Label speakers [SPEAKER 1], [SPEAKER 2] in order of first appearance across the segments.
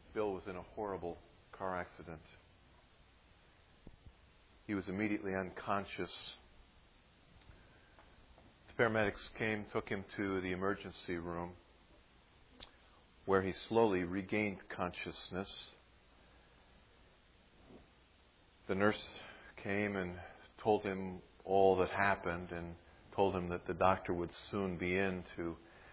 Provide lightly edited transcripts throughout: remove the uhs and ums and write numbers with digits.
[SPEAKER 1] Bill was in a horrible car accident. He was immediately unconscious. The paramedics came, took him to the emergency room, where he slowly regained consciousness. The nurse came and told him all that happened and told him that the doctor would soon be in to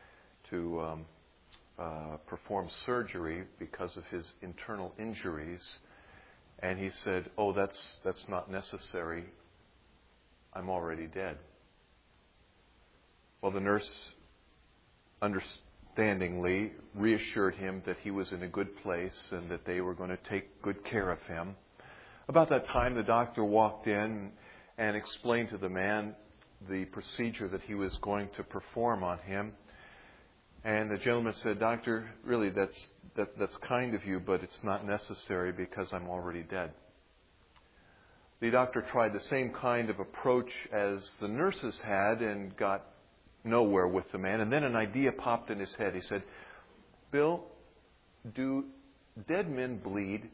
[SPEAKER 1] perform surgery because of his internal injuries. And he said, "Oh, that's not necessary. I'm already dead." Well, the nurse understandingly reassured him that he was in a good place and that they were going to take good care of him. About that time, the doctor walked in and explained to the man the procedure that he was going to perform on him. And the gentleman said, "Doctor, really, that's kind of you, but it's not necessary because I'm already dead." The doctor tried the same kind of approach as the nurses had and got nowhere with the man. And then an idea popped in his head. He said, "Bill, do dead men bleed?"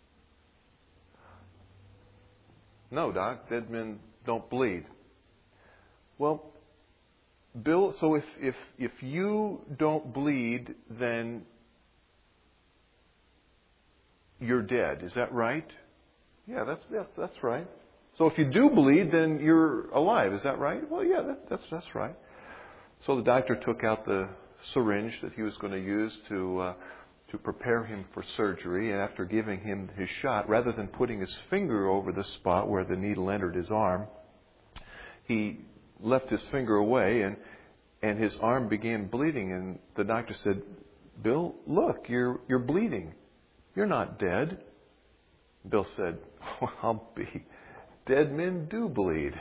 [SPEAKER 1] "No, Doc, dead men don't bleed." "Well, Bill, so if you don't bleed, then you're dead. Is that right?" "Yeah, that's right." "So if you do bleed, then you're alive. Is that right?" "Well, yeah, that's right." So the doctor took out the syringe that he was going to use to prepare him for surgery. And after giving him his shot, rather than putting his finger over the spot where the needle entered his arm, he left his finger away and his arm began bleeding. And the doctor said, "Bill, look, you're bleeding. You're not dead." Bill said, "Well, I'll be. Dead men do bleed."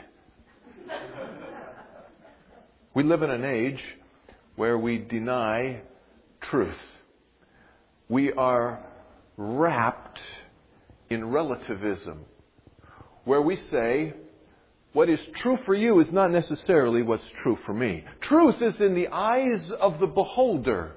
[SPEAKER 1] We live in an age where we deny truth. We are wrapped in relativism, where we say, what is true for you is not necessarily what's true for me. Truth is in the eyes of the beholder.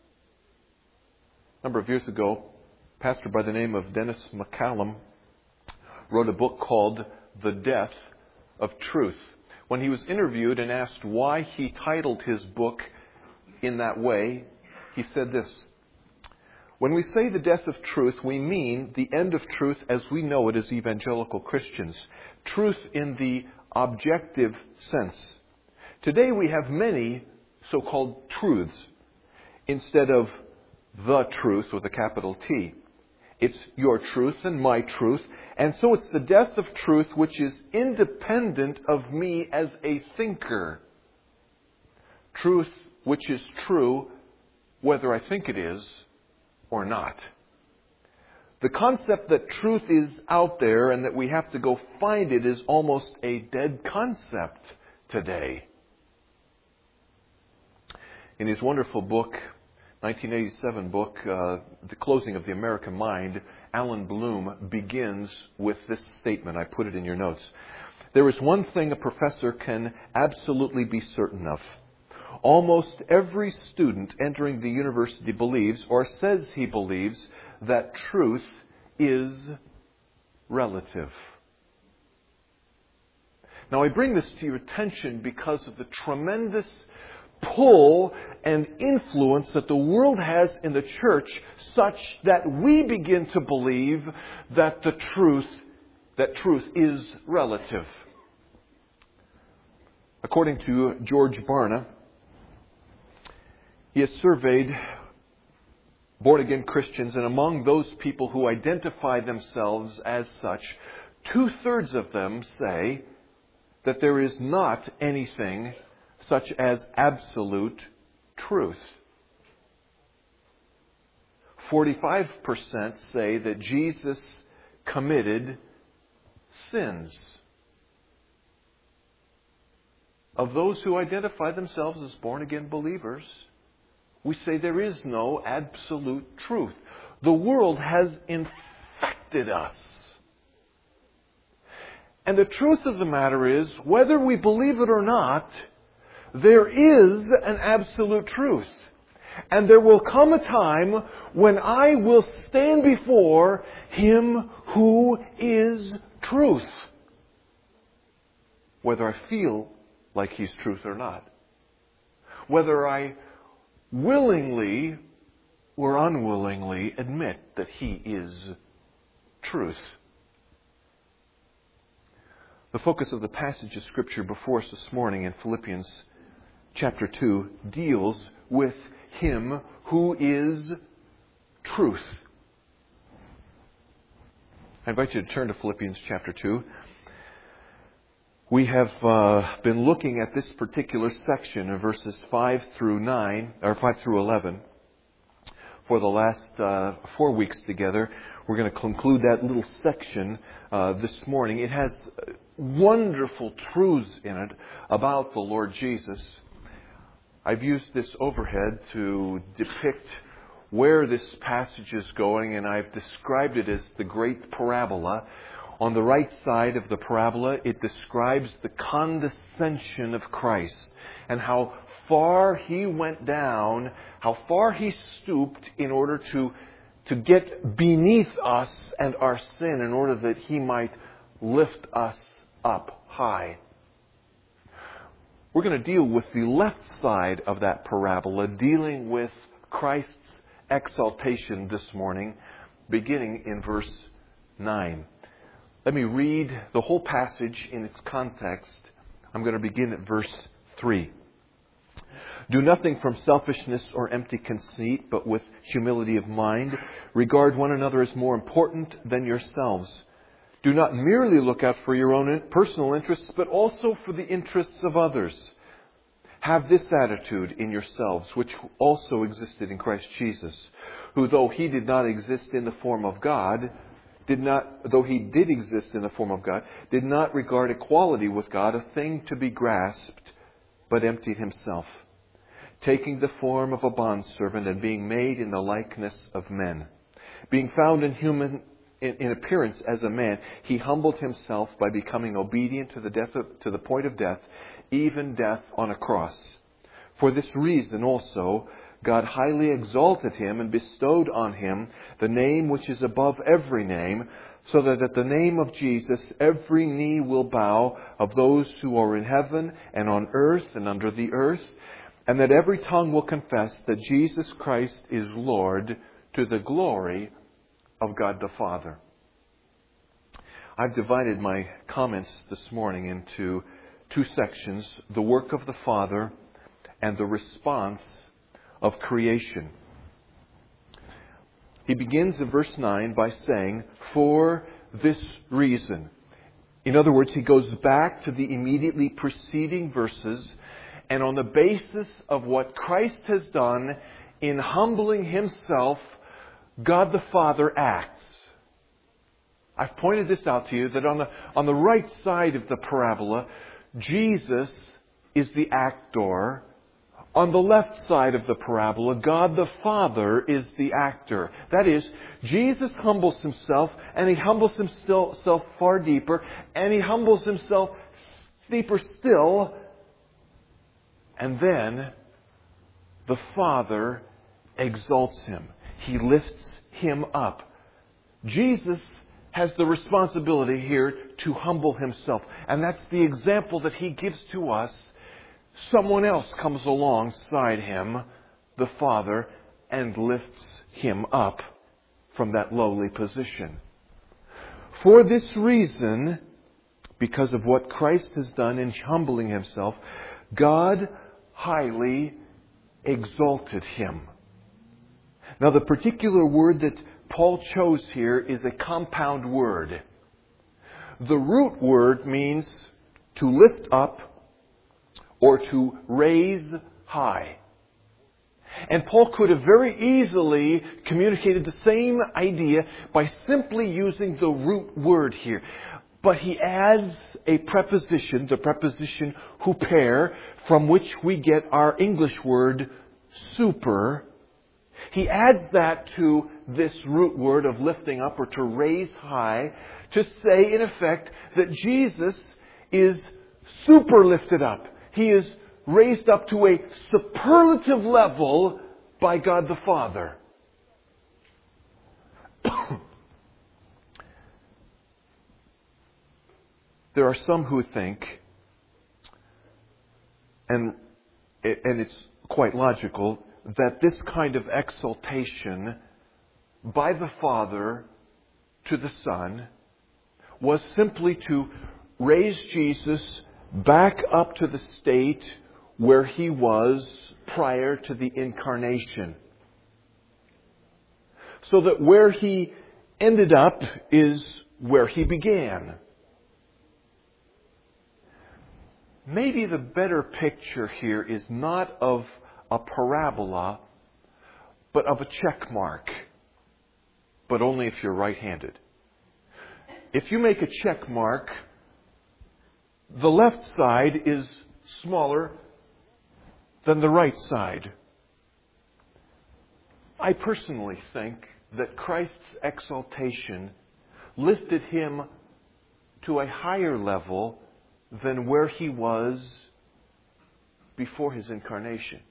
[SPEAKER 1] A number of years ago, a pastor by the name of Dennis McCallum wrote a book called The Death of Truth. When he was interviewed and asked why he titled his book in that way, he said this: "When we say the death of truth, we mean the end of truth as we know it as evangelical Christians. Truth in the objective sense. Today we have many so-called truths instead of the truth with a capital T. It's your truth and my truth. And so it's the death of truth which is independent of me as a thinker. Truth which is true whether I think it is or not. The concept that truth is out there and that we have to go find it is almost a dead concept today." In his wonderful book, 1987 book, The Closing of the American Mind, Alan Bloom begins with this statement. I put it in your notes. "There is one thing a professor can absolutely be certain of. Almost every student entering the university believes, or says he believes, that truth is relative." Now, I bring this to your attention because of the tremendous pull and influence that the world has in the church, such that we begin to believe that truth is relative. According to George Barna, he has surveyed born-again Christians, and among those people who identify themselves as such, 2/3 of them say that there is not anything such as absolute truth. 45% say that Jesus committed sins. Of those who identify themselves as born-again believers, we say there is no absolute truth. The world has infected us. And the truth of the matter is, whether we believe it or not, there is an absolute truth. And there will come a time when I will stand before Him who is truth. Whether I feel like He's truth or not. Whether I willingly or unwillingly admit that He is truth. The focus of the passage of Scripture before us this morning in Philippians chapter 2 deals with Him who is truth. I invite you to turn to Philippians chapter 2. We have been looking at this particular section of verses 5 through 11 for the last 4 weeks together. We're going to conclude that little section this morning. It has wonderful truths in it about the Lord Jesus. I've used this overhead to depict where this passage is going, and I've described it as the great parabola. On the right side of the parabola, it describes the condescension of Christ and how far He went down, how far He stooped in order to get beneath us and our sin in order that He might lift us up high. We're going to deal with the left side of that parabola, dealing with Christ's exaltation this morning, beginning in verse 9. Let me read the whole passage in its context. I'm going to begin at verse 3. Do nothing from selfishness or empty conceit, but with humility of mind, regard one another as more important than yourselves. Do not merely look out for your own personal interests, but also for the interests of others. Have this attitude in yourselves, which also existed in Christ Jesus, who, though He did not exist in the form of God, did not regard equality with God a thing to be grasped, but emptied Himself, taking the form of a bondservant and being made in the likeness of men. Being found in appearance as a man, He humbled Himself by becoming obedient to the point of death, even death on a cross. For this reason also, God highly exalted Him and bestowed on Him the name which is above every name, so that at the name of Jesus every knee will bow, of those who are in heaven and on earth and under the earth, and that every tongue will confess that Jesus Christ is Lord, to the glory of God the Father. I've divided my comments this morning into two sections: the work of the Father and the response of creation. He begins in verse 9 by saying, for this reason. In other words, he goes back to the immediately preceding verses, and on the basis of what Christ has done in humbling Himself, God the Father acts. I've pointed this out to you, that on the right side of the parabola, Jesus is the actor. On the left side of the parabola, God the Father is the actor. That is, Jesus humbles Himself, and He humbles Himself far deeper, and He humbles Himself deeper still, and then the Father exalts Him. He lifts Him up. Jesus has the responsibility here to humble Himself. And that's the example that He gives to us. Someone else comes alongside Him, the Father, and lifts Him up from that lowly position. For this reason, because of what Christ has done in humbling Himself, God highly exalted Him. Now, the particular word that Paul chose here is a compound word. The root word means to lift up or to raise high. And Paul could have very easily communicated the same idea by simply using the root word here. But he adds a preposition, the preposition huper, from which we get our English word super. He adds that to this root word of lifting up or to raise high, to say in effect that Jesus is super lifted up. He is raised up to a superlative level by God the Father. There are some who think, and it's quite logical, that this kind of exaltation by the Father to the Son was simply to raise Jesus back up to the state where He was prior to the incarnation. So that where He ended up is where He began. Maybe the better picture here is not of a parabola, but of a check mark. But only if you're right-handed. If you make a check mark, the left side is smaller than the right side. I personally think that Christ's exaltation lifted Him to a higher level than where He was before His incarnation.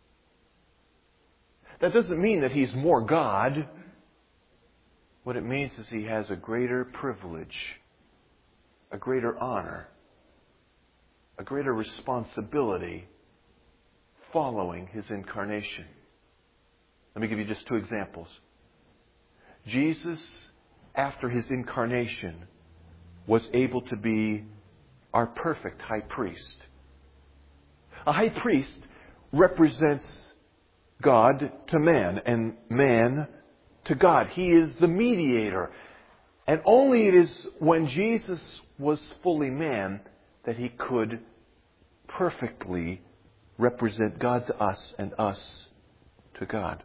[SPEAKER 1] That doesn't mean that He's more God. What it means is He has a greater privilege, a greater honor, a greater responsibility following His incarnation. Let me give you just two examples. Jesus, after His incarnation, was able to be our perfect high priest. A high priest represents God to man and man to God. He is the mediator. And only it is when Jesus was fully man that He could perfectly represent God to us and us to God.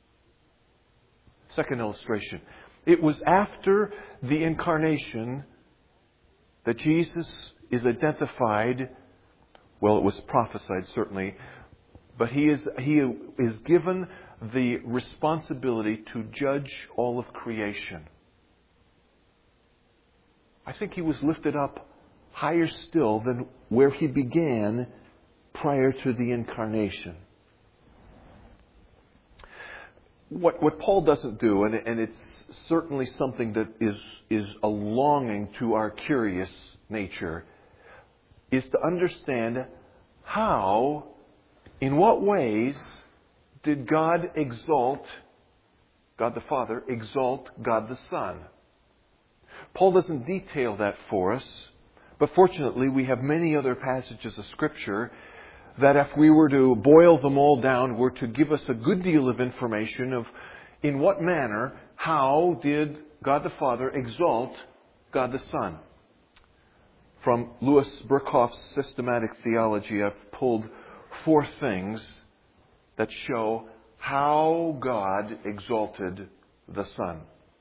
[SPEAKER 1] Second illustration. It was after the incarnation that Jesus is identified, well, it was prophesied certainly, but He is given the responsibility to judge all of creation. I think He was lifted up higher still than where He began prior to the incarnation. What Paul doesn't do, and it's certainly something that is a longing to our curious nature, is to understand how, in what ways did God exalt, God the Father, exalt God the Son? Paul doesn't detail that for us, but fortunately we have many other passages of Scripture that if we were to boil them all down, were to give us a good deal of information of in what manner, how did God the Father exalt God the Son. From Louis Berkhof's systematic theology, I've pulled 4 things that show how God exalted the Son.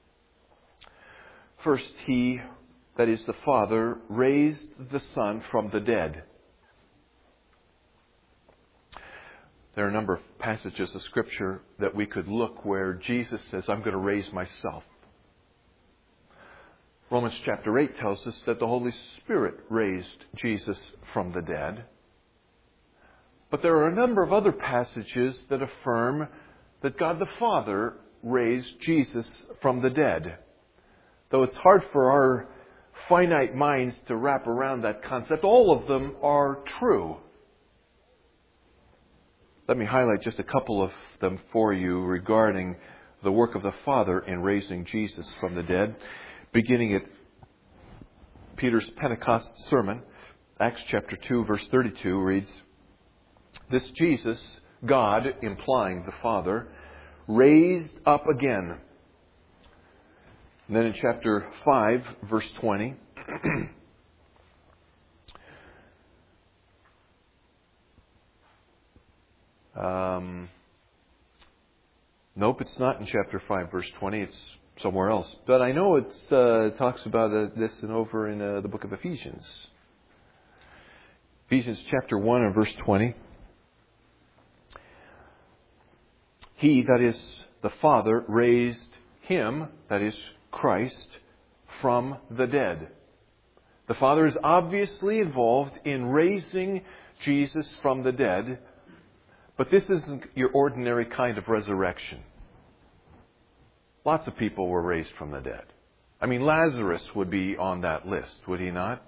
[SPEAKER 1] First, He, that is the Father, raised the Son from the dead. There are a number of passages of Scripture that we could look where Jesus says, I'm going to raise myself. Romans chapter 8 tells us that the Holy Spirit raised Jesus from the dead. But there are a number of other passages that affirm that God the Father raised Jesus from the dead. Though it's hard for our finite minds to wrap around that concept, all of them are true. Let me highlight just a couple of them for you regarding the work of the Father in raising Jesus from the dead. Beginning at Peter's Pentecost sermon, Acts chapter 2, verse 32 reads, This Jesus, God, implying the Father, raised up again. And then in chapter 5, verse 20, nope, it's not in chapter 5, verse 20. It's somewhere else. But I know it talks about this and over in the book of Ephesians. Ephesians chapter 1 and verse 20. He, that is the Father, raised Him, that is Christ, from the dead. The Father is obviously involved in raising Jesus from the dead. But this isn't your ordinary kind of resurrection. Lots of people were raised from the dead. I mean, Lazarus would be on that list, would he not?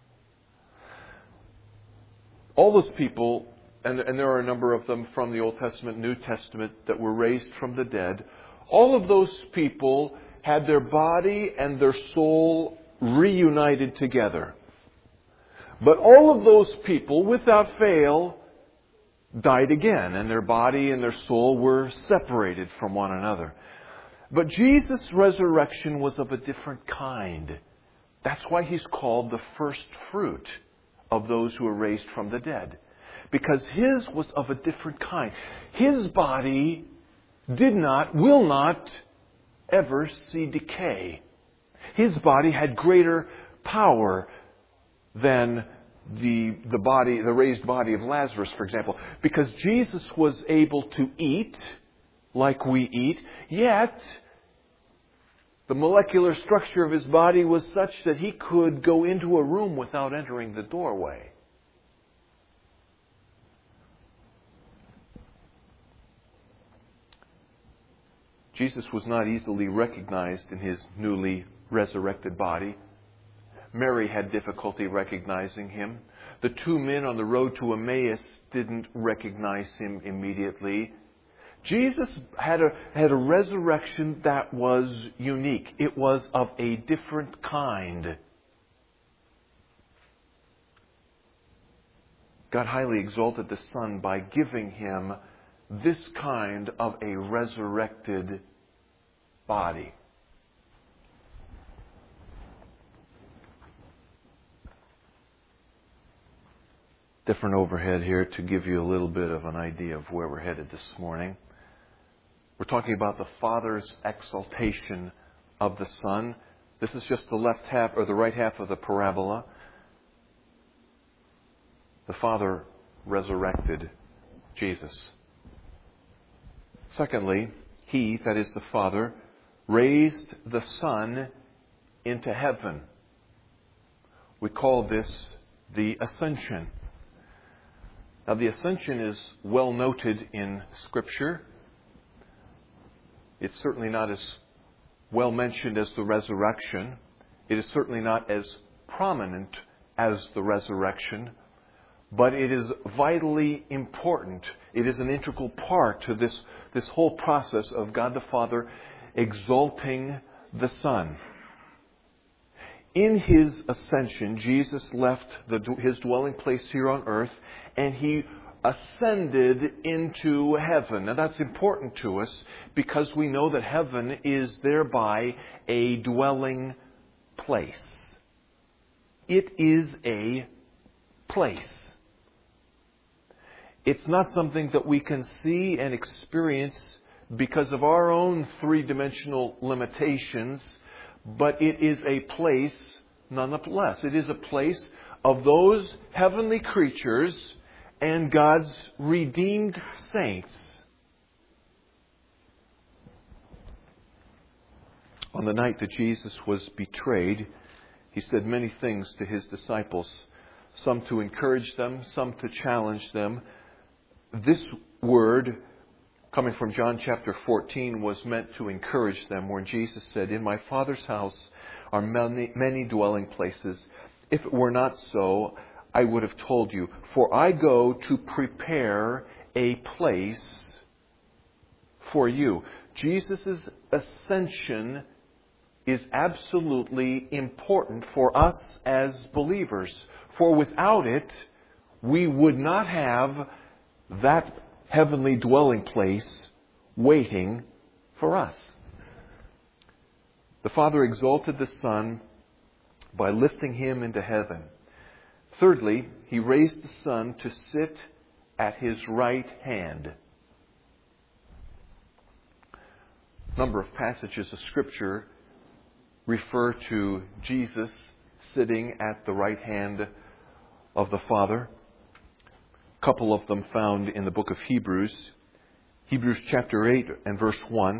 [SPEAKER 1] All those people, and there are a number of them from the Old Testament, New Testament, that were raised from the dead. All of those people had their body and their soul reunited together. But all of those people, without fail, died again, and their body and their soul were separated from one another. But Jesus' resurrection was of a different kind. That's why He's called the first fruit of those who are raised from the dead. Because His was of a different kind. His body will not ever see decay. His body had greater power than the raised body of Lazarus, for example. Because Jesus was able to eat like we eat, yet the molecular structure of His body was such that He could go into a room without entering the doorway. Jesus was not easily recognized in His newly resurrected body. Mary had difficulty recognizing Him. The two men on the road to Emmaus didn't recognize Him immediately. Jesus had a resurrection that was unique. It was of a different kind. God highly exalted the Son by giving Him this kind of a resurrected body. Different overhead here to give you a little bit of an idea of where we're headed this morning. We're talking about the Father's exaltation of the Son. This is just the left half or the right half of the parabola. The Father resurrected Jesus. Secondly, He, that is the Father, raised the Son into heaven. We call this the Ascension. Now, the Ascension is well noted in Scripture. It's certainly not as well mentioned as the resurrection. It is certainly not as prominent as the resurrection. But it is vitally important. It is an integral part to this whole process of God the Father exalting the Son. In His ascension, Jesus left His dwelling place here on earth, and He ascended into heaven. Now that's important to us because we know that heaven is thereby a dwelling place. It is a place. It's not something that we can see and experience because of our own three-dimensional limitations, but it is a place nonetheless. It is a place of those heavenly creatures and God's redeemed saints. On the night that Jesus was betrayed, He said many things to His disciples, some to encourage them, some to challenge them. This word, coming from John chapter 14, was meant to encourage them, where Jesus said, "In my Father's house are many dwelling places. If it were not so, I would have told you, for I go to prepare a place for you." Jesus' ascension is absolutely important for us as believers. For without it, we would not have that heavenly dwelling place waiting for us. The Father exalted the Son by lifting Him into heaven. Thirdly, He raised the Son to sit at His right hand. A number of passages of Scripture refer to Jesus sitting at the right hand of the Father. A couple of them found in the book of Hebrews. Hebrews chapter 8 and verse 1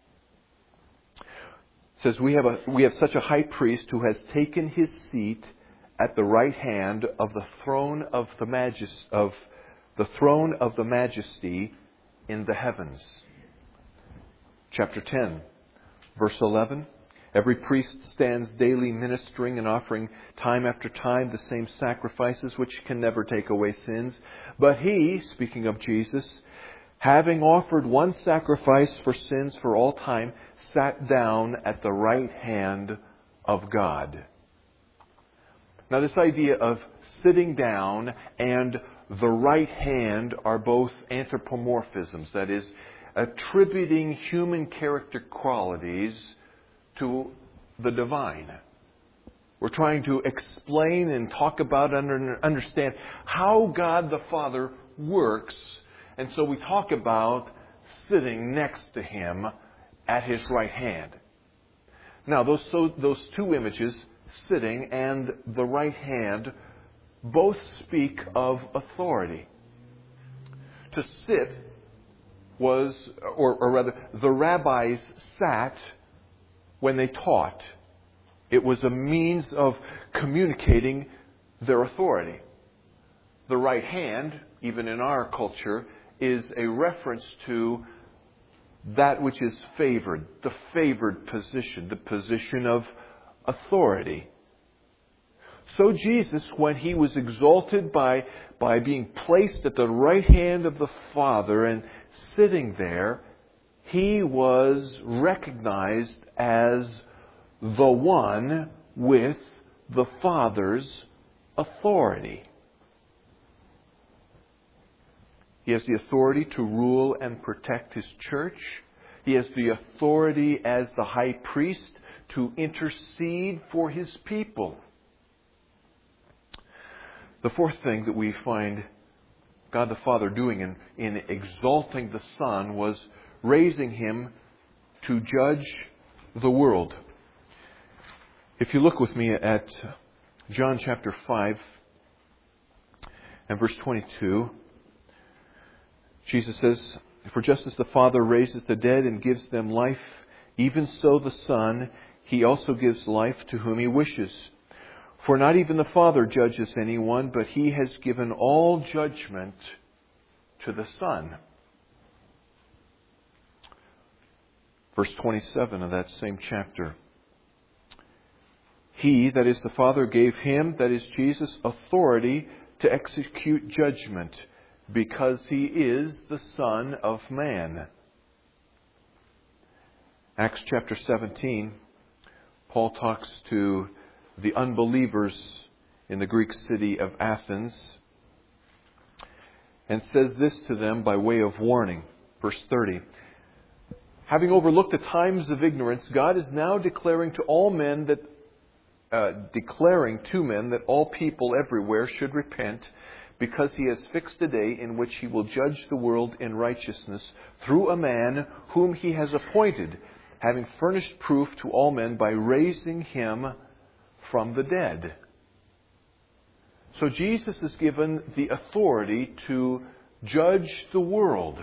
[SPEAKER 1] says, we have such a high priest who has taken His seat at the right hand of the throne of the throne of the majesty in the heavens. Chapter 10, verse 11. Every priest stands daily ministering and offering time after time the same sacrifices which can never take away sins. But He, speaking of Jesus, having offered one sacrifice for sins for all time, sat down at the right hand of God. Now this idea of sitting down and the right hand are both anthropomorphisms, that is, attributing human character qualities to the divine. We're trying to explain and talk about and understand how God the Father works. And so we talk about sitting next to Him at His right hand. Now, those two images, sitting and the right hand, both speak of authority. To sit was, or rather, the rabbis sat when they taught. It was a means of communicating their authority. The right hand, even in our culture, is a reference to that which is favored, the favored position, the position of authority. So Jesus, when He was exalted by being placed at the right hand of the Father and sitting there, He was recognized as the one with the Father's authority. He has the authority to rule and protect His church. He has the authority as the high priest to intercede for His people. The fourth thing that we find God the Father doing in exalting the Son was raising Him to judge the world. If you look with me at John chapter 5 and verse 22, Jesus says, "For just as the Father raises the dead and gives them life, even so the Son, He also gives life to whom He wishes. For not even the Father judges anyone, but He has given all judgment to the Son." Verse 27 of that same chapter. "He," that is the Father, "gave Him," that is Jesus, "authority to execute judgment, because He is the Son of Man." Acts chapter 17, Paul talks to the unbelievers in the Greek city of Athens and says this to them by way of warning. Verse 30. "Having overlooked the times of ignorance, God is now declaring to men that all people everywhere should repent, because He has fixed a day in which He will judge the world in righteousness through a man whom He has appointed, having furnished proof to all men by raising Him from the dead." So Jesus is given the authority to judge the world.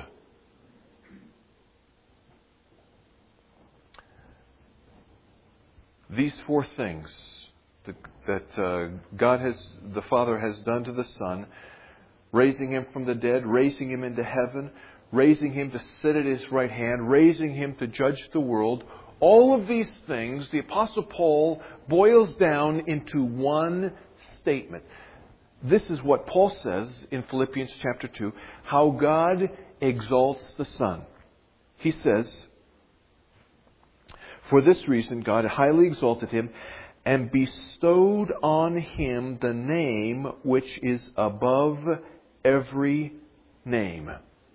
[SPEAKER 1] These four things that God the Father has done to the Son, raising Him from the dead, raising Him into heaven, raising Him to sit at His right hand, raising Him to judge the world, all of these things, the Apostle Paul boils down into one statement. This is what Paul says in Philippians chapter 2, how God exalts the Son. He says, "For this reason God highly exalted Him and bestowed on Him the name which is above every name."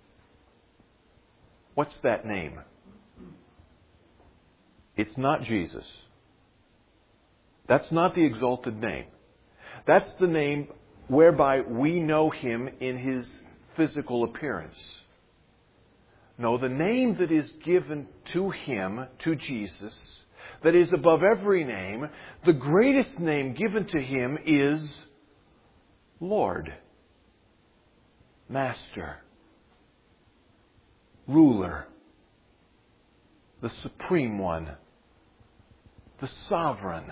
[SPEAKER 1] What's that name? It's not Jesus. That's not the exalted name. That's the name whereby we know Him in His physical appearance. No, the name that is given to Him, to Jesus, that is above every name, the greatest name given to Him is Lord, Master, Ruler, the Supreme One, the Sovereign,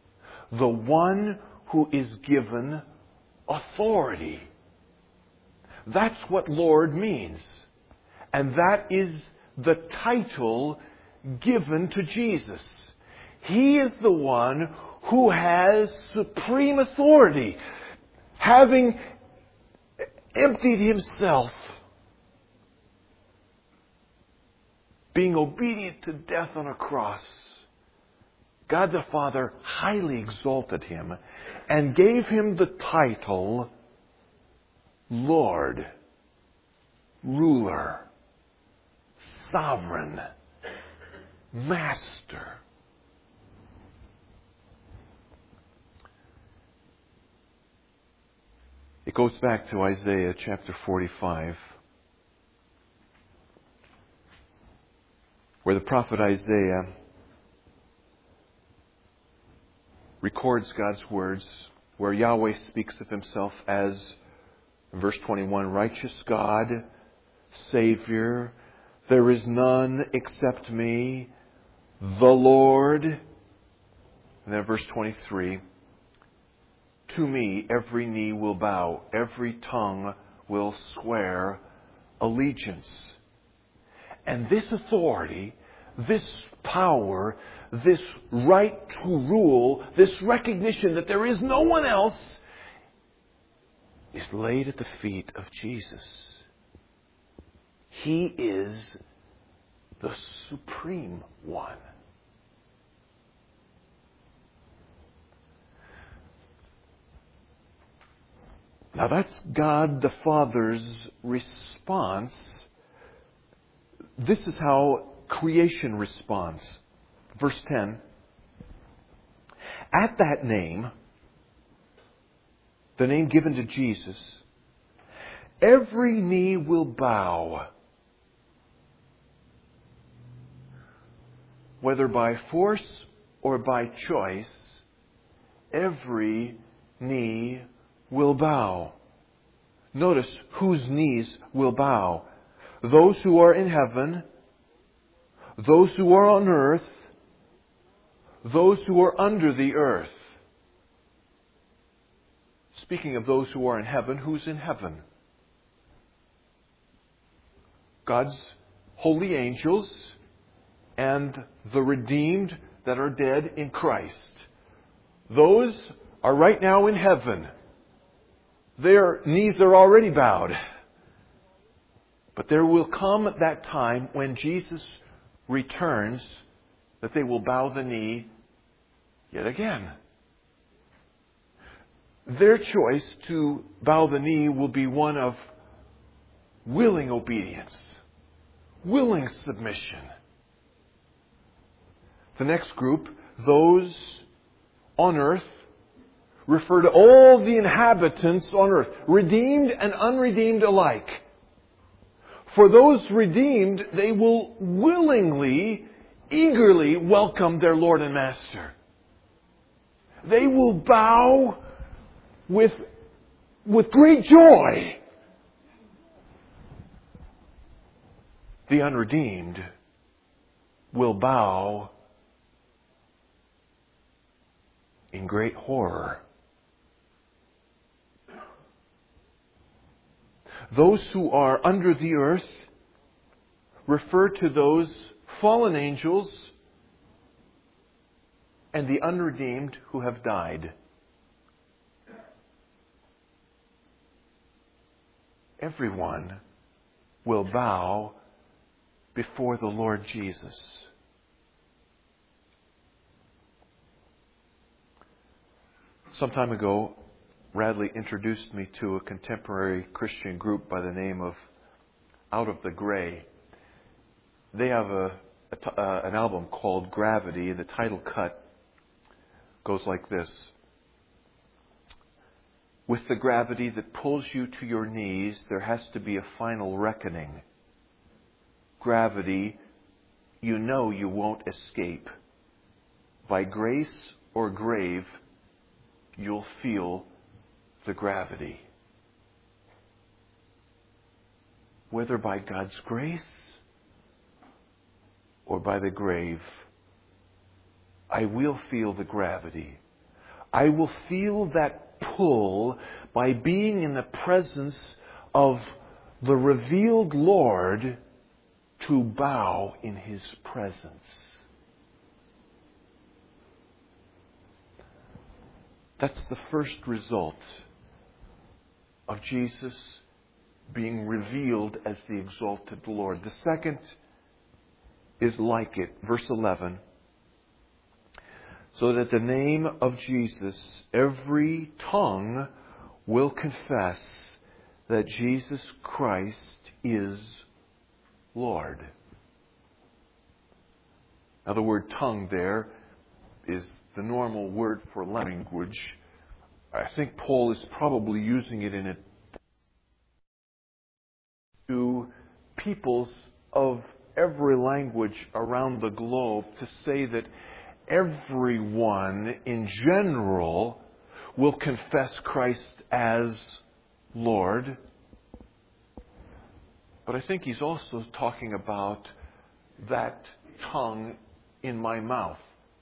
[SPEAKER 1] the one who is given authority. That's what Lord means. And that is the title given to Jesus. He is the one who has supreme authority, having emptied himself, being obedient to death on a cross. God the Father highly exalted him and gave him the title Lord, Ruler, Sovereign, Master. It goes back to Isaiah chapter 45, where the prophet Isaiah records God's words, where Yahweh speaks of himself as, in verse 21, righteous God, Savior, there is none except me, the Lord. And then verse 23, to me every knee will bow, every tongue will swear allegiance. And this authority, this power, this right to rule, this recognition that there is no one else, is laid at the feet of Jesus. He is the supreme one. Now that's God the Father's response. This is how creation responds. Verse 10. At that name, the name given to Jesus, every knee will bow, whether by force or by choice, every knee will bow. Notice whose knees will bow. Those who are in heaven, those who are on earth, those who are under the earth. Speaking of those who are in heaven, who's in heaven? God's holy angels and the redeemed that are dead in Christ. Those are right now in heaven. Their knees are already bowed. But there will come that time when Jesus returns that they will bow the knee yet again. Their choice to bow the knee will be one of willing obedience, willing submission. The next group, those on earth, refer to all the inhabitants on earth, redeemed and unredeemed alike. For those redeemed, they will willingly, eagerly welcome their Lord and Master. They will bow with great joy. The unredeemed will bow in great horror. Those who are under the earth refer to those fallen angels and the unredeemed who have died. Everyone will bow before the Lord Jesus. Some time ago, Radley introduced me to a contemporary Christian group by the name of Out of the Gray. They have an album called Gravity. The title cut goes like this. With the gravity that pulls you to your knees, there has to be a final reckoning. Gravity, you know you won't escape. By grace or grave, you'll feel the gravity. Whether by God's grace or by the grave, I will feel the gravity. I will feel that pull by being in the presence of the revealed Lord to bow in His presence. That's the first result of Jesus being revealed as the exalted Lord. The second is like it. Verse 11. So that at the name of Jesus, every tongue will confess that Jesus Christ is Lord. Now the word tongue there is the normal word for language. I think Paul is probably using it in it to peoples of every language around the globe to say that everyone in general will confess Christ as Lord. But I think he's also talking about that tongue in my mouth,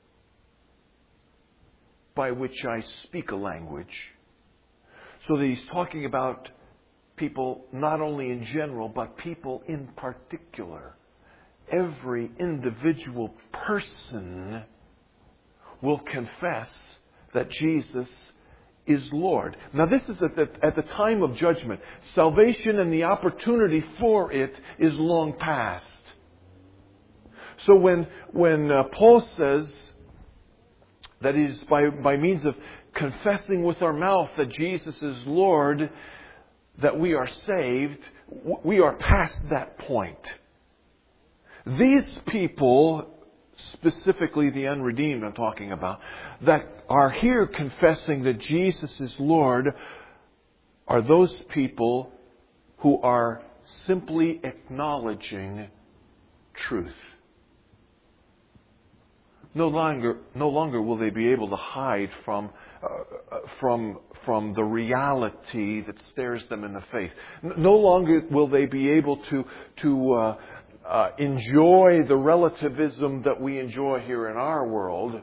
[SPEAKER 1] by which I speak a language. So that he's talking about people not only in general, but people in particular. Every individual person will confess that Jesus is Lord. Now this is at the time of judgment. Salvation and the opportunity for it is long past. So when Paul says that is by means of confessing with our mouth that Jesus is Lord, that we are saved, we are past that point. These people, specifically the unredeemed I'm talking about, that are here confessing that Jesus is Lord, are those people who are simply acknowledging truth. No longer will they be able to hide from the reality that stares them in the face. No longer will they be able to enjoy the relativism that we enjoy here in our world.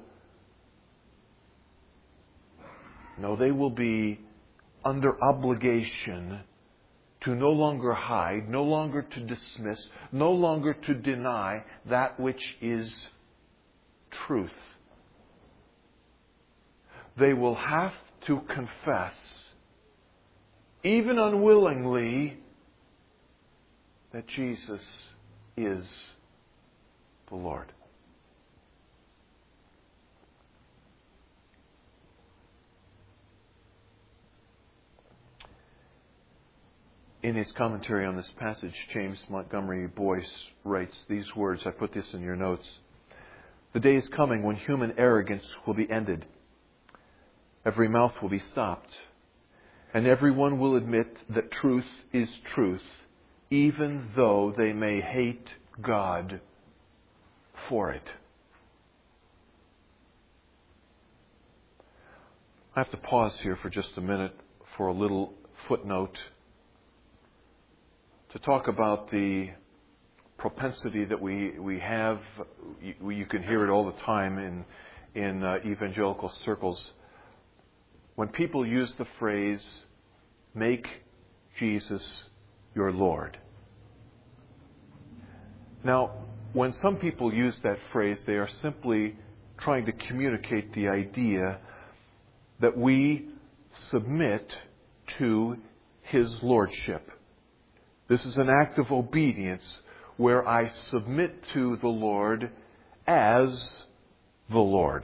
[SPEAKER 1] No, they will be under obligation to no longer hide, no longer to dismiss, no longer to deny that which is truth. They will have to confess, even unwillingly, that Jesus is the Lord. In his commentary on this passage, James Montgomery Boyce writes these words. I put this in your notes. The day is coming when human arrogance will be ended. Every mouth will be stopped. And everyone will admit that truth is truth, even though they may hate God for it. I have to pause here for just a minute for a little footnote to talk about the propensity that we have. You can hear it all the time in evangelical circles. When people use the phrase, "Make Jesus your Lord." Now, when some people use that phrase, they are simply trying to communicate the idea that we submit to His Lordship. This is an act of obedience where I submit to the Lord as the Lord.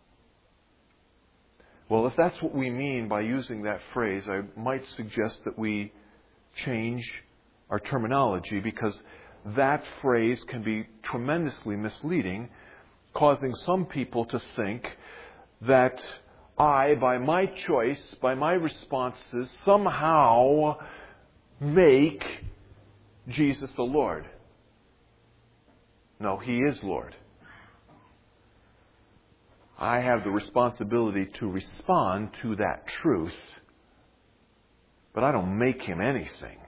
[SPEAKER 1] Well, if that's what we mean by using that phrase, I might suggest that we change our terminology, because that phrase can be tremendously misleading, causing some people to think that I, by my choice, by my responses, somehow make Jesus the Lord. No, He is Lord. I have the responsibility to respond to that truth, but I don't make Him anything.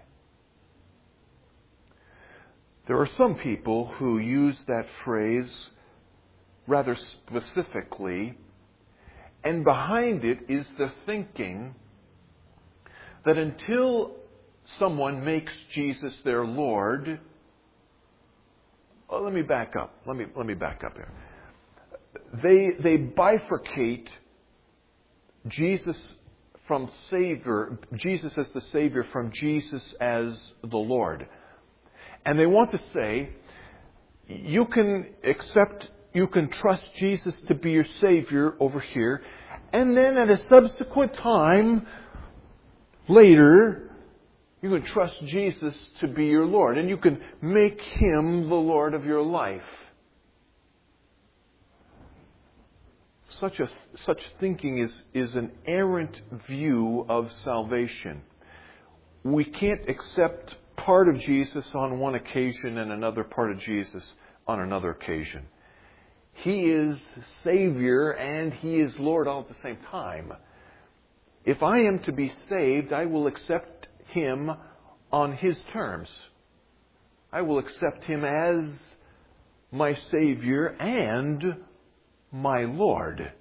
[SPEAKER 1] There are some people who use that phrase rather specifically, and behind it is the thinking that until someone makes Jesus their Lord, let me back up. Let me back up here. They bifurcate Jesus from Savior, Jesus as the Savior from Jesus as the Lord. And they want to say, you can trust Jesus to be your Savior over here, and then at a subsequent time, later, you can trust Jesus to be your Lord, and you can make Him the Lord of your life. Such thinking is an errant view of salvation. We can't accept part of Jesus on one occasion and another part of Jesus on another occasion. He is Savior and He is Lord all at the same time. If I am to be saved, I will accept Him on His terms. I will accept Him as my Savior and my Lord.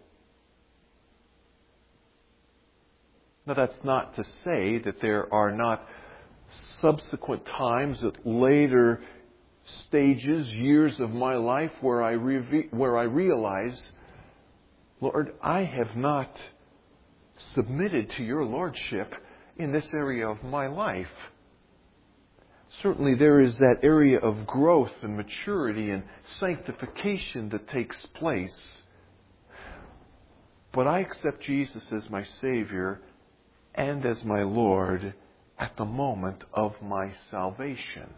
[SPEAKER 1] Now, that's not to say that there are not subsequent times at later stages, years of my life where I realize, Lord, I have not submitted to your Lordship in this area of my life. Certainly there is that area of growth and maturity and sanctification that takes place. But I accept Jesus as my Savior and as my Lord at the moment of my salvation.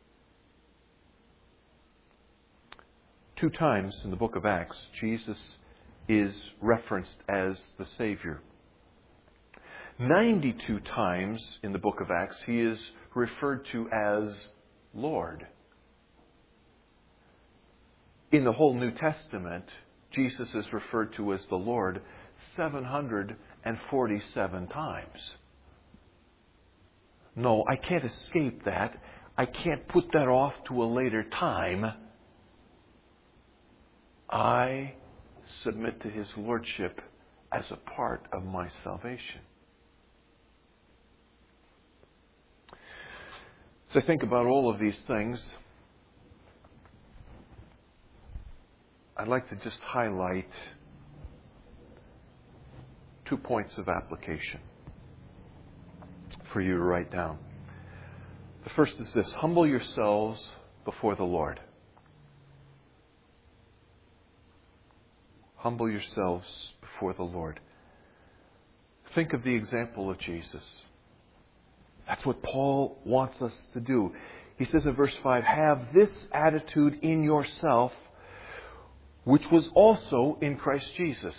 [SPEAKER 1] 2 times in the book of Acts, Jesus is referenced as the Savior. 92 times in the book of Acts, He is referred to as Lord. In the whole New Testament, Jesus is referred to as the Lord 747 times. No, I can't escape that. I can't put that off to a later time. I submit to His Lordship as a part of my salvation. As I think about all of these things, I'd like to just highlight 2 points of application for you to write down. The first is this: humble yourselves before the Lord. Humble yourselves before the Lord. Think of the example of Jesus. That's what Paul wants us to do. He says in verse 5, have this attitude in yourself, which was also in Christ Jesus.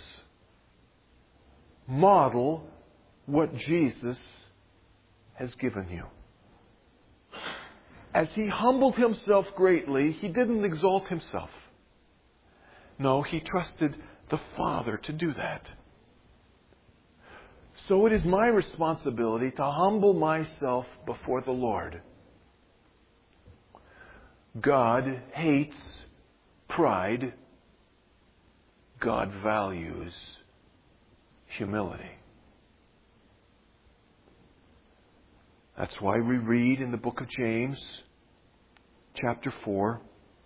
[SPEAKER 1] Model what Jesus has given you. As He humbled Himself greatly, He didn't exalt Himself. No, He trusted the Father to do that. So it is my responsibility to humble myself before the Lord. God hates pride. God values humility. That's why we read in the book of James, chapter 4,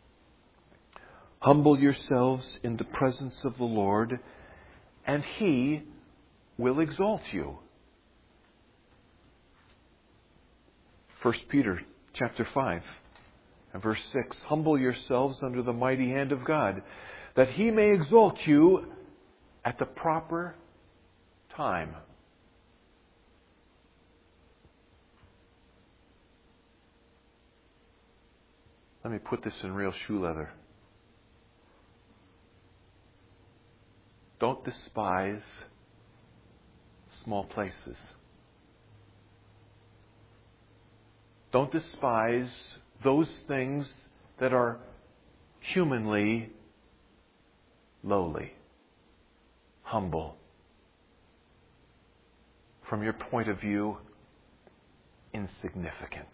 [SPEAKER 1] humble yourselves in the presence of the Lord, and He will exalt you. 1 Peter chapter 5 and verse 6, humble yourselves under the mighty hand of God, that He may exalt you at the proper time. Let me put this in real shoe leather. Don't despise small places. Don't despise those things that are humanly lowly, humble. From your point of view, insignificant.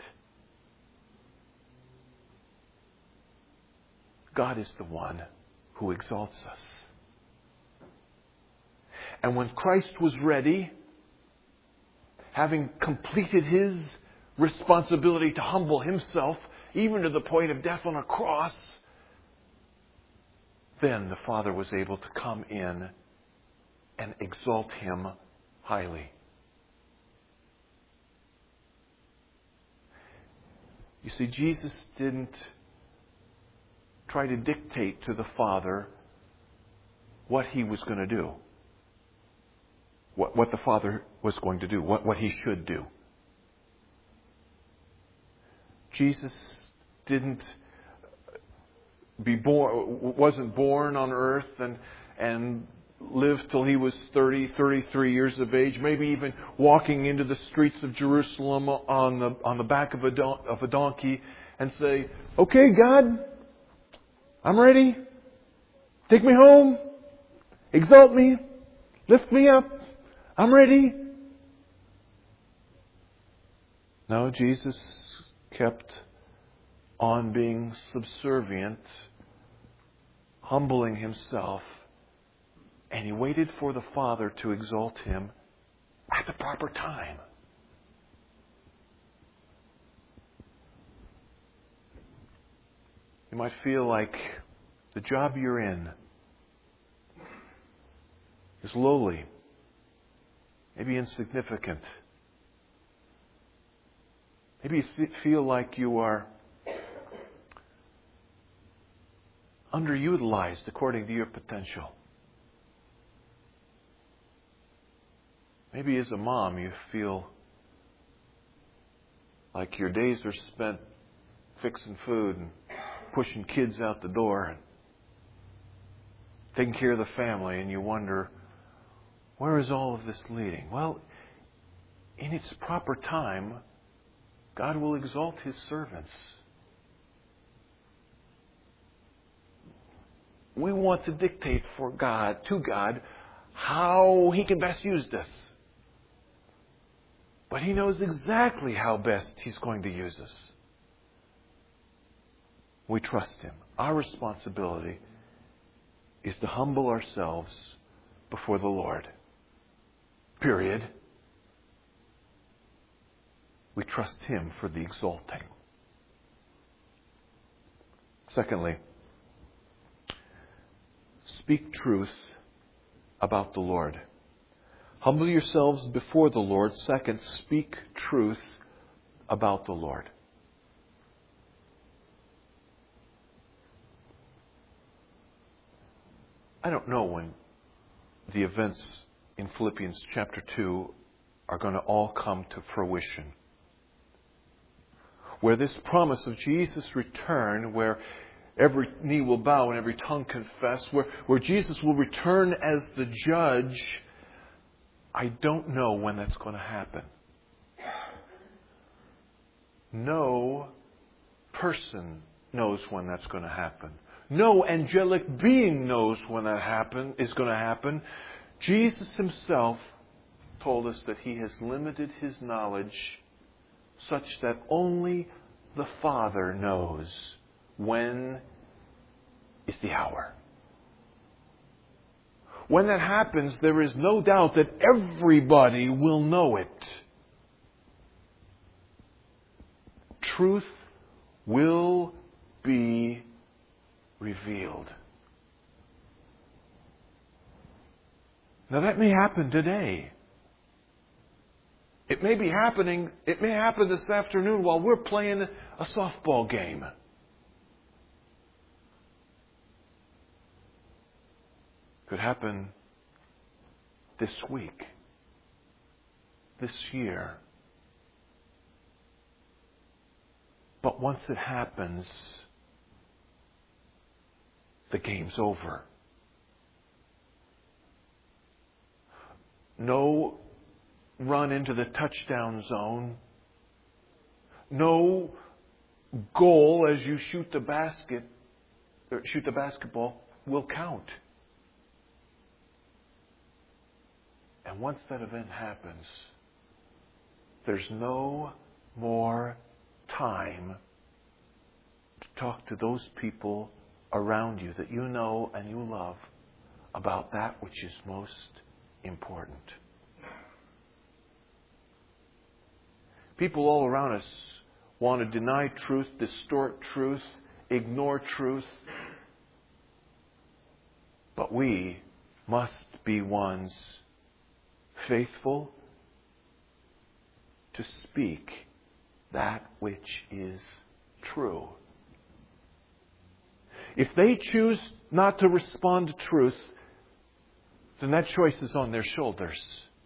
[SPEAKER 1] God is the one who exalts us. And when Christ was ready, having completed His responsibility to humble Himself, even to the point of death on a cross, then the Father was able to come in and exalt Him highly. You see, Jesus didn't try to dictate to the Father what He was going to do. What the Father was going to do. What He should do. Jesus wasn't born on earth and lived till He was 33 years of age, maybe even walking into the streets of Jerusalem on the back of a donkey and say, "Okay, God, I'm ready. Take me home. Exalt me. Lift me up. I'm ready." No, Jesus kept on being subservient, humbling Himself, and He waited for the Father to exalt Him at the proper time. You might feel like the job you're in is lowly, maybe insignificant. Maybe you feel like you are underutilized according to your potential. Maybe as a mom you feel like your days are spent fixing food and pushing kids out the door and taking care of the family, and you wonder, where is all of this leading? Well, in its proper time, God will exalt His servants. We want to dictate to God, how He can best use this. But He knows exactly how best He's going to use us. We trust Him. Our responsibility is to humble ourselves before the Lord. Period. We trust Him for the exalting. Secondly, speak truth about the Lord. Humble yourselves before the Lord. Second, speak truth about the Lord. I don't know when the events in Philippians chapter 2 are going to all come to fruition. Where this promise of Jesus' return, where every knee will bow and every tongue confess, where Jesus will return as the judge, I don't know when that's going to happen. No person knows when that's going to happen. No angelic being knows when that is going to happen. Jesus Himself told us that He has limited His knowledge such that only the Father knows when is the hour. When that happens, there is no doubt that everybody will know it. Truth will be revealed. Now that may happen today. It may happen this afternoon while we're playing a softball game. Could happen this week, this year. But once it happens, the game's over. No run into the touchdown zone. No goal as you shoot the basketball will count. And once that event happens, there's no more time to talk to those people around you that you know and you love about that which is most important. People all around us want to deny truth, distort truth, ignore truth. But we must be ones faithful to speak that which is true. If they choose not to respond to truth, then that choice is on their shoulders.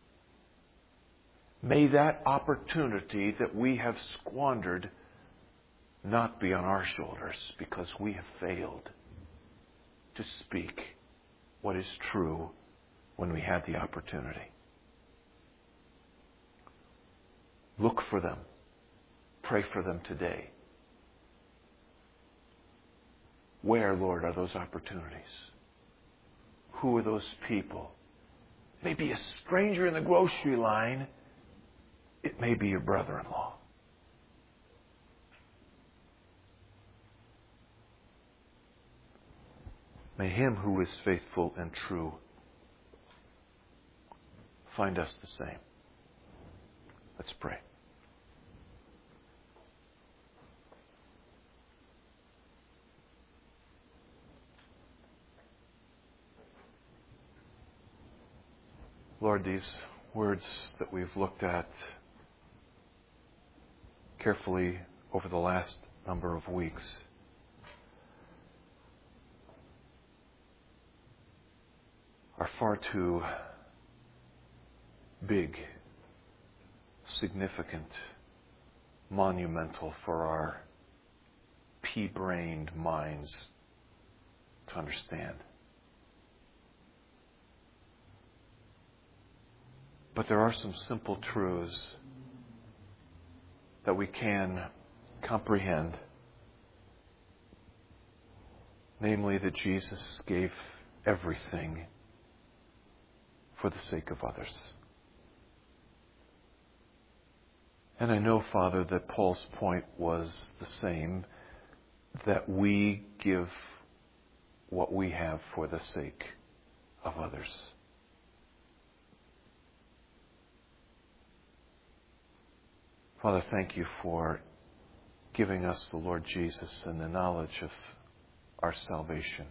[SPEAKER 1] May that opportunity that we have squandered not be on our shoulders, because we have failed to speak what is true when we had the opportunity. Look for them. Pray for them today. Where, Lord, are those opportunities? Who are those people? Maybe a stranger in the grocery line. It may be your brother-in-law. May Him who is faithful and true find us the same. Let's pray. Lord, these words that we've looked at carefully over the last number of weeks are far too big, significant, monumental for our pea-brained minds to understand. But there are some simple truths that we can comprehend. Namely, that Jesus gave everything for the sake of others. And I know, Father, that Paul's point was the same, that we give what we have for the sake of others. Father, thank you for giving us the Lord Jesus and the knowledge of our salvation.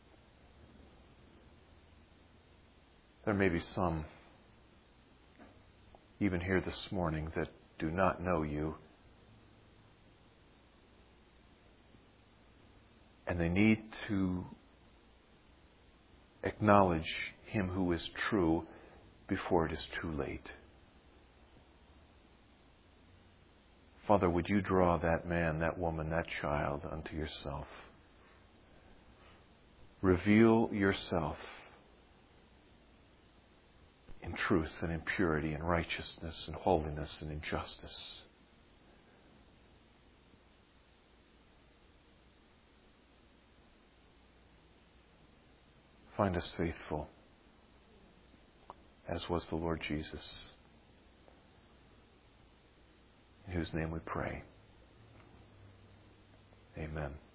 [SPEAKER 1] There may be some, even here this morning, that do not know you. And they need to acknowledge Him who is true before it is too late. Father, would you draw that man, that woman, that child unto yourself? Reveal yourself in truth and in purity and righteousness and holiness and in justice. Find us faithful, as was the Lord Jesus, in whose name we pray. Amen.